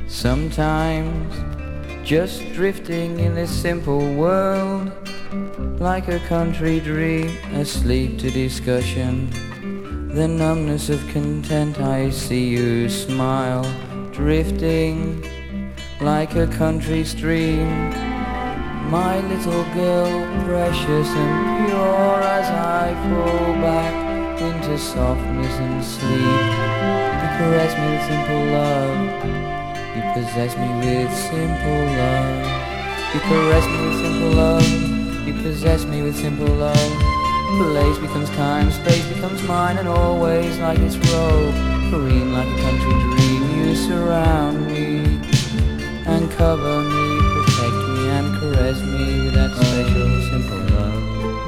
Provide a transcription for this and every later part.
Sometimes just drifting in this simple world, like a country dream, asleep to discussion. The numbness of content, I see you smile, drifting like a country stream. My little girl, precious and pure, as I fall back into softness and sleep. You caress me with simple love, you possess me with simple love. You caress me with simple love, you possess me with simple love. Place becomes time, space becomes mine, and always like this robe, green like a country dream. You surround me and cover me, protect me and caress me with that special simple love.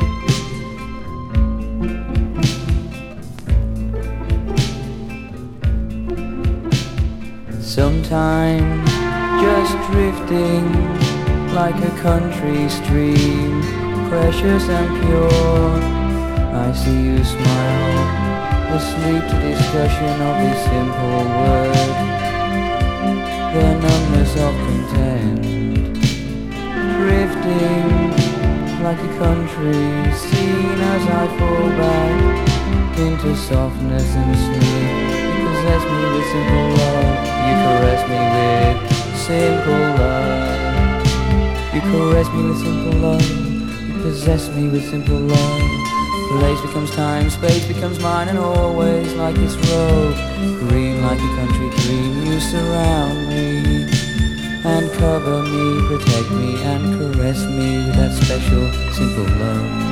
Sometimes just drifting like a country stream, precious and pure, I see you smile, asleep to discussion of this simple word, the numbness of content. Drifting like a country scene as I fall back into softness and sleep. You possess me with simple love, you caress me with simple love. You caress me with simple love, you possess me with simple love. Place becomes time, space becomes mine, and always like this road, green like a country dream. You surround me and cover me, protect me and caress me with that special simple love.